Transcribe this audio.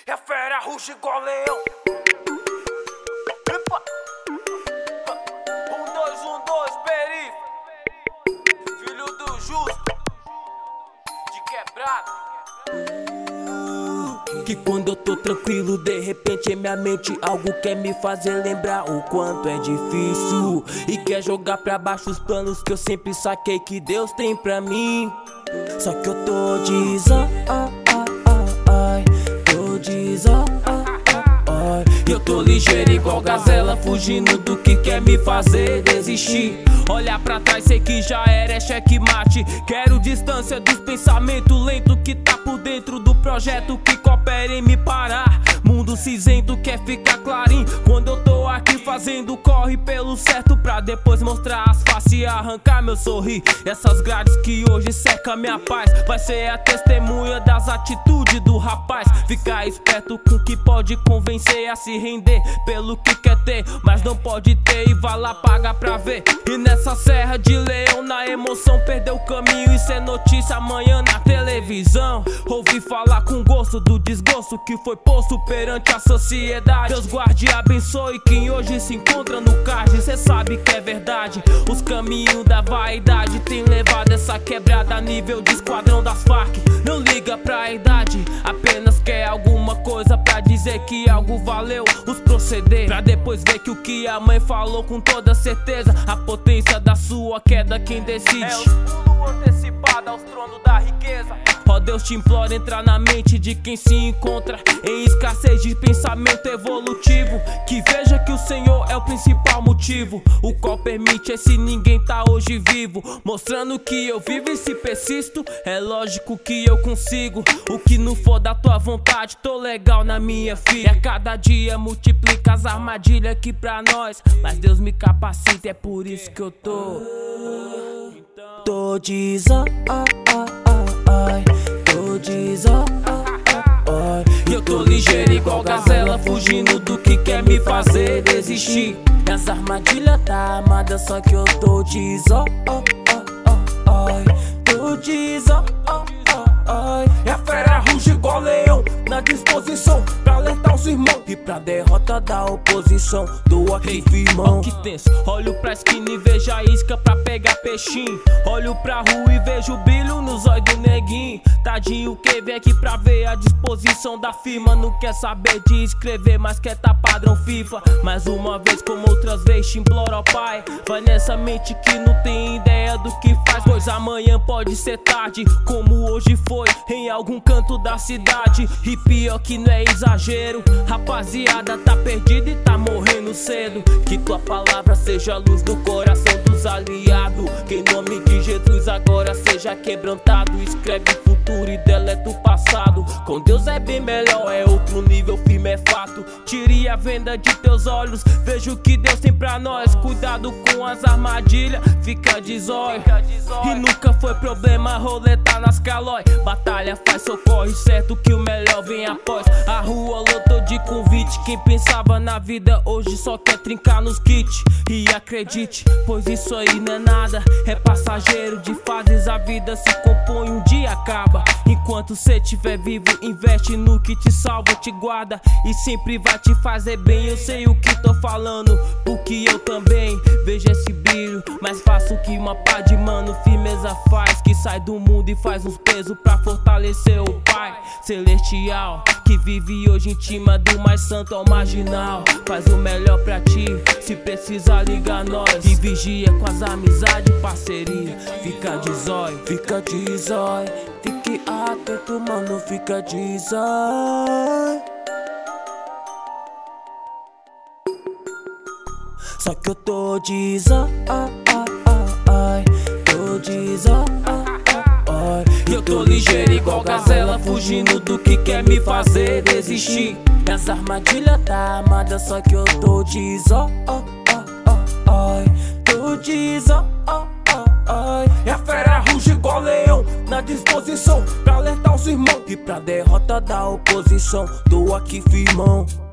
E a fera ruge igual leão. Epa. 1, 2, 1, 2, perif. Filho do justo, de quebrada. Que quando eu tô tranquilo, de repente em minha mente algo quer me fazer lembrar o quanto é difícil e quer jogar pra baixo os planos que eu sempre saquei que Deus tem pra mim. Só que eu tô eu tô ligeiro igual gazela, fugindo do que quer me fazer desistir. Olhar pra trás, sei que já era, é checkmate. Quero distância dos pensamentos lentos que tá por dentro do projeto que coopera em me parar. Mundo cinzento quer ficar clarinho quando eu tô aqui fazendo corre pelo certo, pra depois mostrar as faces e arrancar meu sorrir. Essas grades que hoje cercam minha paz vai ser a testemunha das atitudes do rapaz. Ficar esperto com o que pode convencer a se render pelo que quer ter, mas não pode ter, e vai lá pagar pra ver. E nessa serra de leão, na emoção, perdeu o caminho e ser notícia amanhã na televisão. Ouvi falar com gosto do desgosto que foi posto perante a sociedade. Deus guarde e abençoe quem hoje se encontra no card. Cê sabe que é verdade, os caminhos da vaidade tem levado essa quebrada a nível de esquadrão das Farc. Não liga pra idade, apenas quer alguma coisa pra dizer que algo valeu os proceder, pra depois ver que o que a mãe falou com toda certeza, a potência da sua queda quem decide é os pulos antecipados aos tronos da riqueza. Ó Deus, te imploro, entrar na mente de quem se encontra em escassez de pensamento evolutivo, que veja que o Senhor é o principal motivo, o qual permite esse ninguém tá hoje vivo, mostrando que eu vivo e se persisto, é lógico que eu consigo. O que não for da tua vontade, tô legal na minha filha. A cada dia multiplica as armadilhas aqui pra nós, mas Deus me capacita, é por isso que eu tô e eu tô ligeiro igual gazela, fugindo do que quer me fazer desistir. As armadilhas tá armada, só que eu tô E a fera ruge igual leão, na disposição pra alertar os irmãos e pra derrota da oposição, tô aqui firmão. Que tenso, olho pra esquina e vejo a isca pra pegar peixinho. Olho pra rua e vejo o brilho nos olhos do neguinho. Tadinho que vem aqui pra ver a disposição da firma. Não quer saber de escrever, mas quer tá padrão FIFA. Mais uma vez como outras vezes te imploro, ó pai, vai nessa mente que não tem ideia do que faz, pois amanhã pode ser tarde, como hoje foi em algum canto da cidade. E pior que não é exagero, rapaziada tá perdida e tá morrendo cedo. Que tua palavra seja luz no coração dos aliados, que em nome de Jesus agora seja quebrantado. Escreve o futuro e deleta o passado, com Deus é bem melhor, é outro nível, firme é fato. Tire a venda de teus olhos, veja o que Deus tem pra nós. Cuidado com as armadilhas, fica de zóio. E nunca foi problema roletar nas calói. Batalha faz socorre, certo que o melhor vem após. A rua lotou de convite, quem pensava na vida hoje só quer trincar nos kits. E acredite, pois isso aí não é nada, é passageiro de fases, a vida se compõe, um dia acaba. Enquanto cê tiver vivo, investe no que te salva, te guarda e sempre vai te fazer bem. Eu sei o que tô falando, porque eu também vejo esse brilho, mas faço o que uma pá de mano firmeza faz, que sai do mundo e faz uns pesos pra fortalecer o Pai Celestial, que vive hoje em cima do mais santo ao marginal. Faz o melhor pra ti, se precisar liga nós, e vigia com as amizades e parceria. Fica de zóio, fique atento, mano, fica de zóio. Só que eu tô e eu tô ligeiro igual gazela, fugindo do que quer me fazer desistir. Essa armadilha tá armada, só que eu tô E a fera ruge igual leão, na disposição pra alertar os irmãos e pra derrota da oposição, tô aqui firmão.